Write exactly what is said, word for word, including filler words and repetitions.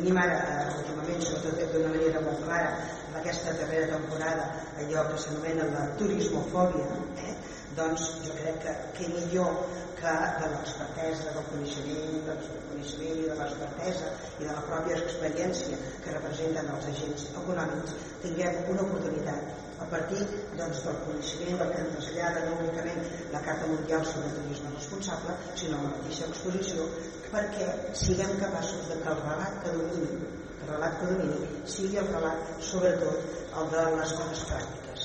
tenim ara, últimament, sobretot d'una manera molt clara, en aquesta darrera temporada, allò que s'anomena la turismofòbia, eh? Doncs jo crec que, que millor que de l'expertesa, del coneixement, del coneixement i de l'expertesa i de la pròpia experiència que representen els agents econòmics, tinguem una oportunitat a partir doncs, del coneixement del que ens trasllada no únicament la Carta Mundial sobre Turisme Responsable, sinó la mateixa exposició, perquè siguem capaços de que el relat que domini, el relat que domini sigui el relat, sobretot, el de les coses pràctiques.